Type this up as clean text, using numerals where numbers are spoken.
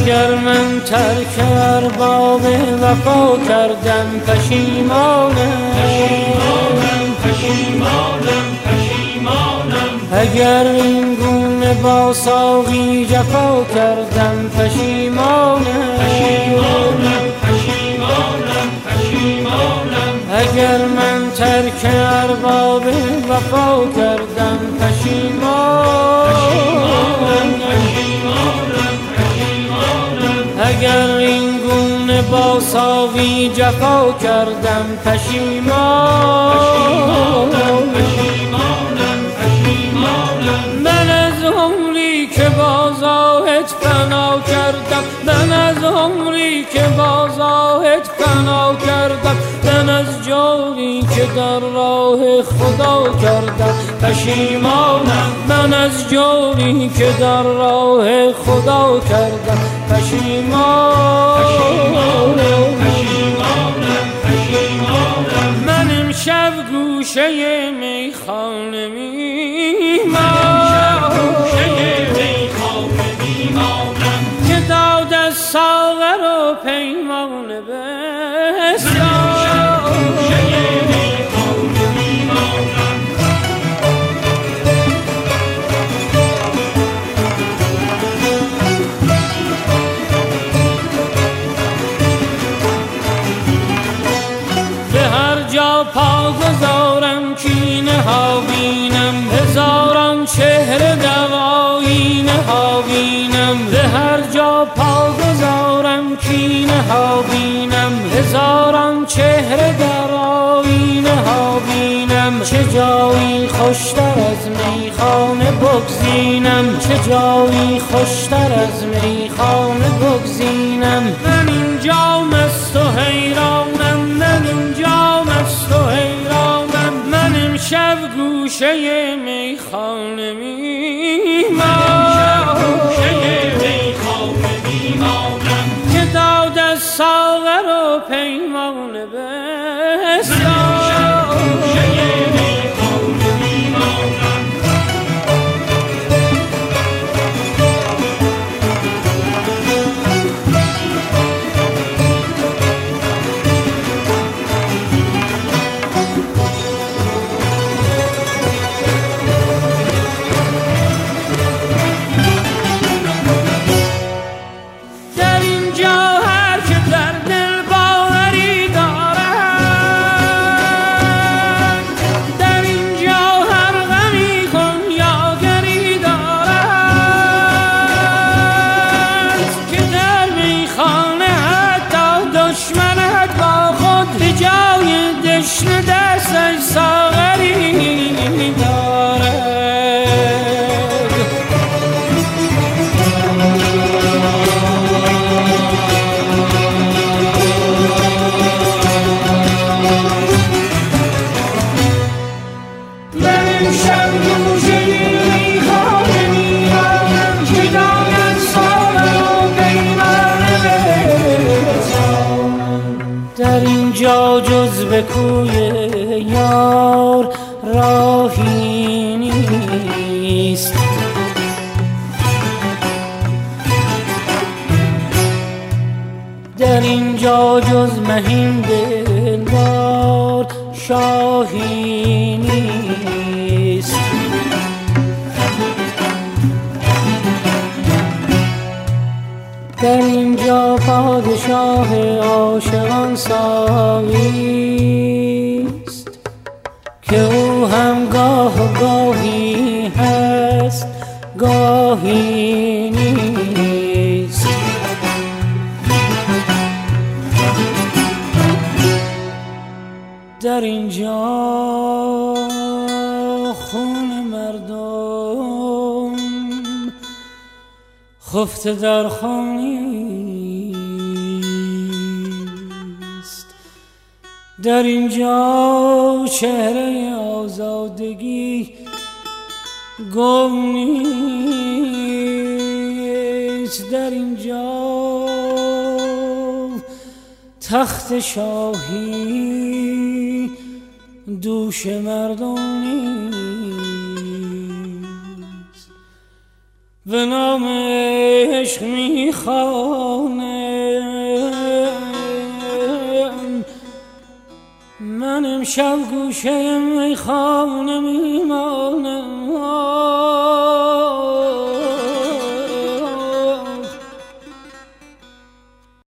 اگر من ترک ارباب وفا کردم پشیمانم، اگر این گونه با ساقی جفا کردم پشیمانم، اگر من ترک ارباب وفا کردم پشیمانم، اگر این گونه با ساقی جفا کردم پشیمانم. من از عمری که با زاهد فنا کردم، من از عمری که با زاهد فنا کردم، من از جانی که در راه خدا کردم پشیمانم، من از جانی که در راه خدا کردم پشیمانم. من امشب گوشه میخانه که داد از ساغر و پیمانه به هر جا پا گذارم کینه ها بینم، هزاران چهره در آینه ها بینم، به هر جا پا گذارم کینه ها بینم، هزاران چهره در آینه ها بینم. چه جایی خوشتر از میخانه بگزینم، چه جایی خوشتر از میخانه بگزینم. من اینجا مست و حیرانم، من اینجا مست و حیرانم، من امشب گوشه میخانه که داد از ساغر و پیمانه در اینجا جز به کوی یار راهی نیست، در اینجا جز مهین دلدار شاهی نیست. در اینجا پادشاه عاشقان ساقیست که او هم گاه گاهی هست گاهی نیست. در اینجا خون مردم خفته در خونیست، در اینجا چهره آزادگی گم نیست، در اینجا تخت شاهی دوش مردم نیست. و نام عشق میخوانم. من امشب گوشه میخانه میمانم.